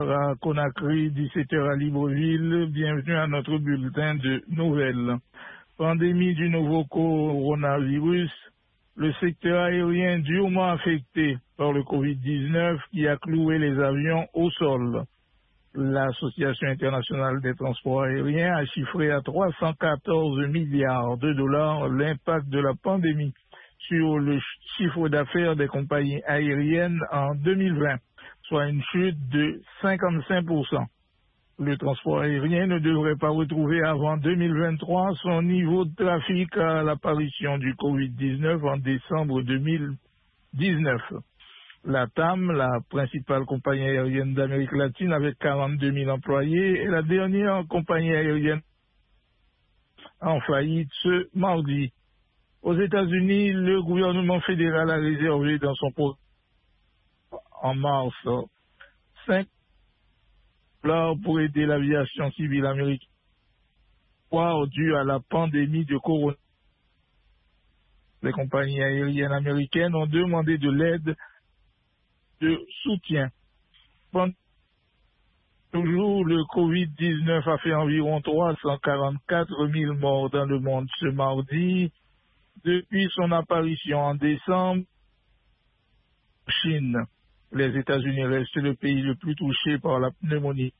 à Conakry, 17h à Libreville. Bienvenue à notre bulletin de nouvelles. Pandémie du nouveau coronavirus. Le secteur aérien durement affecté par le Covid-19 qui a cloué les avions au sol. L'Association internationale des transports aériens a chiffré à 314 milliards de dollars l'impact de la pandémie sur le chiffre d'affaires des compagnies aériennes en 2020, soit une chute de 55%. Le transport aérien ne devrait pas retrouver avant 2023 son niveau de trafic à l'apparition du Covid-19 en décembre 2019. La TAM, la principale compagnie aérienne d'Amérique latine avec 42 000 employés, est la dernière compagnie aérienne en faillite ce mardi. Aux États-Unis, le gouvernement fédéral a réservé dans son programme en mars 5 $ pour aider l'aviation civile américaine due à la pandémie de corona. Les compagnies aériennes américaines ont demandé de l'aide de soutien. Pendant toujours, le Covid-19 a fait environ 344 000 morts dans le monde ce mardi. Depuis son apparition en décembre, Chine, les États-Unis restent le pays le plus touché par la pneumonie.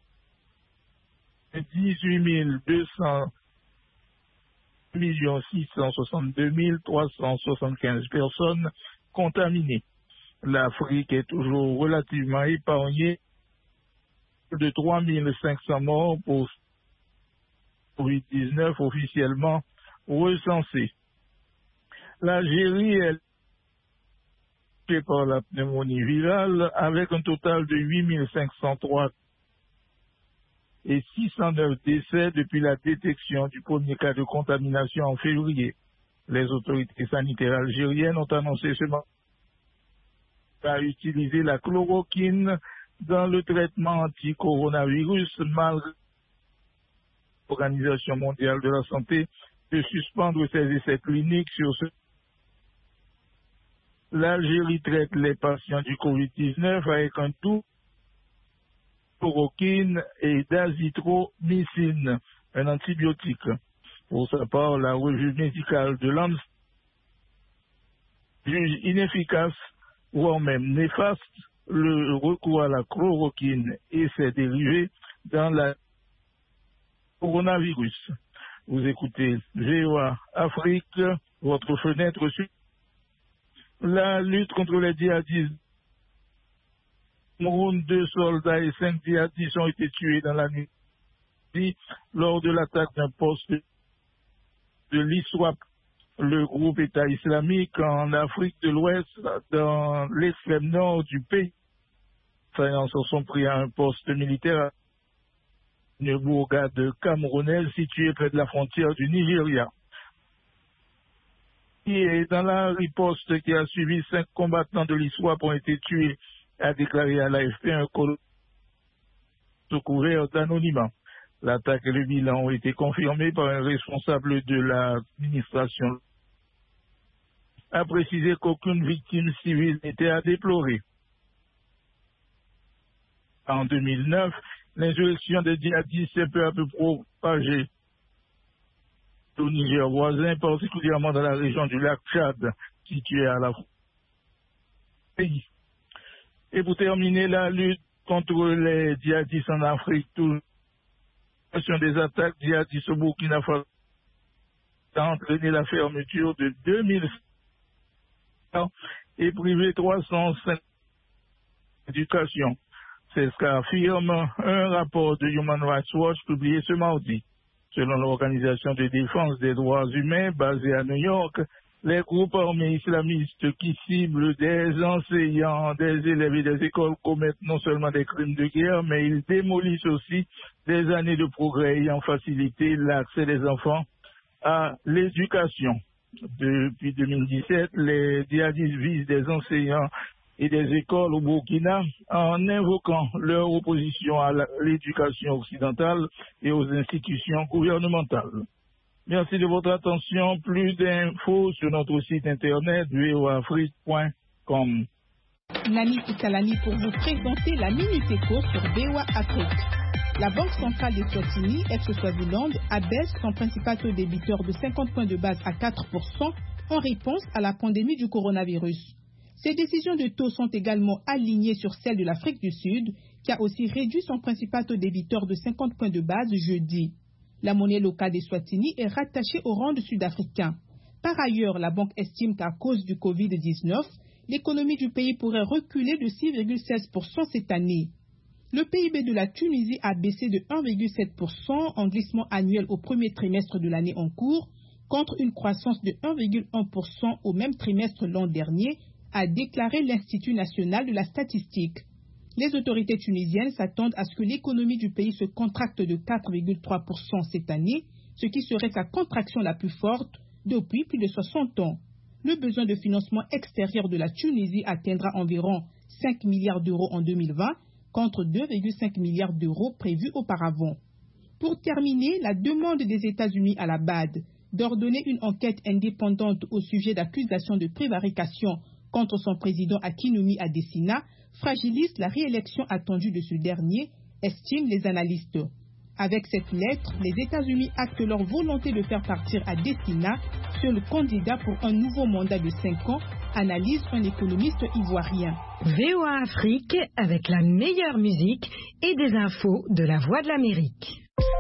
18 200 662 375 personnes contaminées. L'Afrique est toujours relativement épargnée de 3 500 morts pour Covid-19 officiellement recensés. L'Algérie est touchée par la pneumonie virale avec un total de 8 503 et 609 décès depuis la détection du premier cas de contamination en février. Les autorités sanitaires algériennes ont annoncé ce matin à utiliser la chloroquine dans le traitement anti-coronavirus malgré l'Organisation mondiale de la santé de suspendre ses essais cliniques sur ce. L'Algérie traite les patients du Covid-19 avec un doux chloroquine et d'azithromycine, un antibiotique. Pour sa part, la revue médicale de l'ANS juge inefficace, voire même néfaste, le recours à la chloroquine et ses dérivés dans la coronavirus. Vous écoutez VOA Afrique, votre fenêtre sur la lutte contre les djihadistes. Cameroun, 2 soldats et 5 djihadistes ont été tués dans la nuit lors de l'attaque d'un poste de l'ISWAP, le groupe État islamique en Afrique de l'Ouest, dans l'extrême nord du pays. Les assaillants se sont pris à un poste militaire, une bourgade camerounaise située près de la frontière du Nigeria. Et dans la riposte qui a suivi, 5 combattants de l'ISWAP ont été tués, a déclaré à l'AFP un colonel sous couvert d'anonymat. L'attaque et le bilan ont été confirmés par un responsable de l'administration. A précisé qu'aucune victime civile n'était à déplorer. En 2009, l'insurrection des djihadistes s'est peu à peu propagée au Niger voisin, particulièrement dans la région du lac Tchad, située à la pays. Et pour terminer, la lutte contre les djihadistes en Afrique, des attaques djihadistes au Burkina Faso a entraîné la fermeture de 2000 et privé 305 éducation. C'est ce qu'affirme un rapport de Human Rights Watch publié ce mardi. Selon l'Organisation de défense des droits humains basée à New York, les groupes armés islamistes qui ciblent des enseignants, des élèves et des écoles commettent non seulement des crimes de guerre, mais ils démolissent aussi des années de progrès ayant facilité l'accès des enfants à l'éducation. Depuis 2017, les djihadistes visent des enseignants et des écoles au Burkina en invoquant leur opposition à l'éducation occidentale et aux institutions gouvernementales. Merci de votre attention. Plus d'infos sur notre site internet voafrique.com. Nani Italani pour vous présenter la Minute Éco sur VOA Afrique. La Banque centrale d'Eswatini, ex-Swaziland, abaisse son principal taux débiteur de 50 points de base à 4% en réponse à la pandémie du coronavirus. Ces décisions de taux sont également alignées sur celles de l'Afrique du Sud, qui a aussi réduit son principal taux débiteur de 50 points de base jeudi. La monnaie locale d'Eswatini est rattachée au rand sud-africain. Par ailleurs, la banque estime qu'à cause du Covid-19, l'économie du pays pourrait reculer de 6,16% cette année. Le PIB de la Tunisie a baissé de 1,7% en glissement annuel au premier trimestre de l'année en cours, contre une croissance de 1,1% au même trimestre l'an dernier, a déclaré l'Institut national de la statistique. Les autorités tunisiennes s'attendent à ce que l'économie du pays se contracte de 4,3% cette année, ce qui serait sa contraction la plus forte depuis plus de 60 ans. Le besoin de financement extérieur de la Tunisie atteindra environ 5 milliards d'euros en 2020, contre 2,5 milliards d'euros prévus auparavant. Pour terminer, la demande des États-Unis à la BAD d'ordonner une enquête indépendante au sujet d'accusations de prévarication contre son président Akinwumi Adesina fragilise la réélection attendue de ce dernier, estiment les analystes. Avec cette lettre, les États-Unis actent leur volonté de faire partir Adesina, seul candidat pour un nouveau mandat de 5 ans, analyse un économiste ivoirien. VOA Afrique avec la meilleure musique et des infos de la Voix de l'Amérique.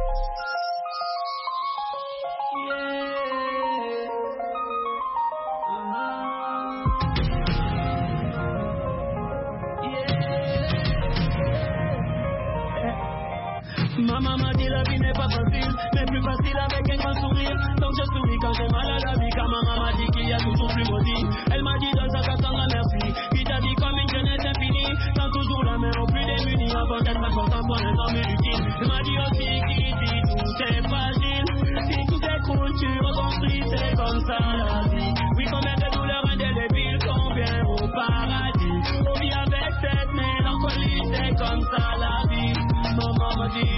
Maman m'a dit la vie n'est pas facile, mais plus facile avec un grand sourire. Donc je souris quand j'ai mal à la vie, car maman m'a dit qu'il y a toujours plus maudit. Elle m'a dit dans sa Cassandra merci, puis ta vie comme une jeunesse infinie. Sans toujours la main aux plus démunis, avant d'être important pour un homme utile. Elle m'a dit aussi qu'ici tout est fragile, si tout s'écroule tu reconstruis, c'est comme ça la vie. Oui, combien de douleurs indélébiles, combien au paradis. On vit avec cette mélancolie, c'est comme ça la vie. Maman m'a dit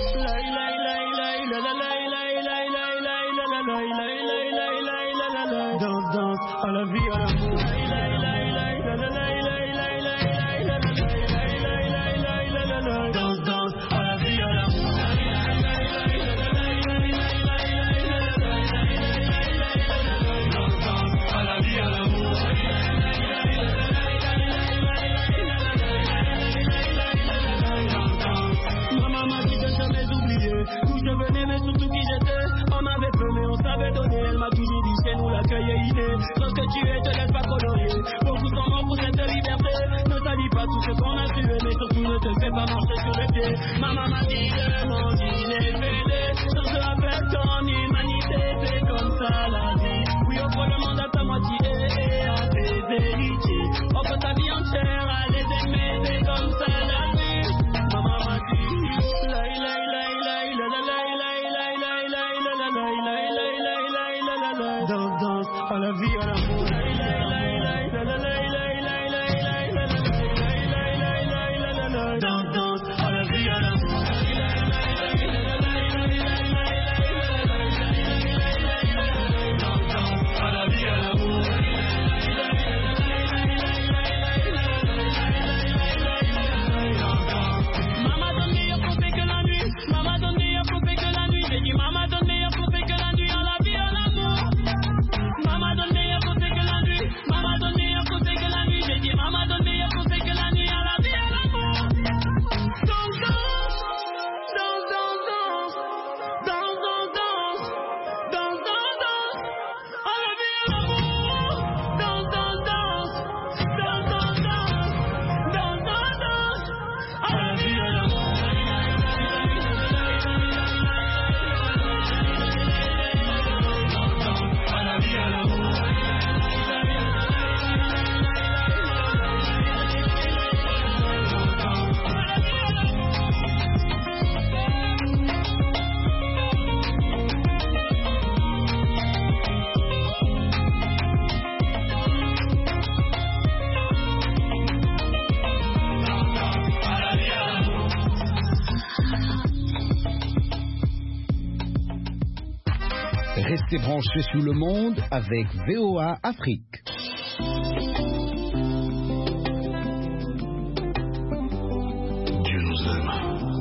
danse à la vie à l'amour. Danse à la vie à l'amour. Danse à la vie à l'amour. Maman m'a dit de jamais oublier d'où je venais, mais surtout qui j'étais. On avait peu mais on savait donner. Elle m'a toujours dit chez nous l'accueil est inné. Lorsque tu es, te laisse pas colorier. Beaucoup sont morts pour cette liberté. Ne salis pas tout ce qu'on a tué, mais surtout ne te fais pas marcher sur les pieds. Maman m'a dit de mon dîner fêlé. Sans se rappelle ton humanité, c'est comme ça la vie. Oui, offre le monde à ta moitié et à tes héritiers. Offre ta vie entière à les aimer, c'est comme ça la vie. Maman m'a dit danse à la vie à l'amour. Danse à la vie à l'amour. Danse à la vie à l'amour. Maman donne meilleur conseil que la nuit. Maman donne meilleur conseil que la nuit. J'ai dit maman donne meilleur conseil que la nuit à la vie à l'amour. Maman donne meilleur conseil que la nuit. Maman donne meilleur conseil que la nuit. J'ai dit maman donne meilleur conseil que la nuit à la vie à l'amour. Danse, danse, danse, danse, danse, danse, danse, danse, danse, à la vie à l'amour. Danse, danse, danse, danse, danse, danse, danse, danse, danse, à la vie à l'amour. À la vie à l'amour. Restez branchés sous le monde avec VOA Afrique.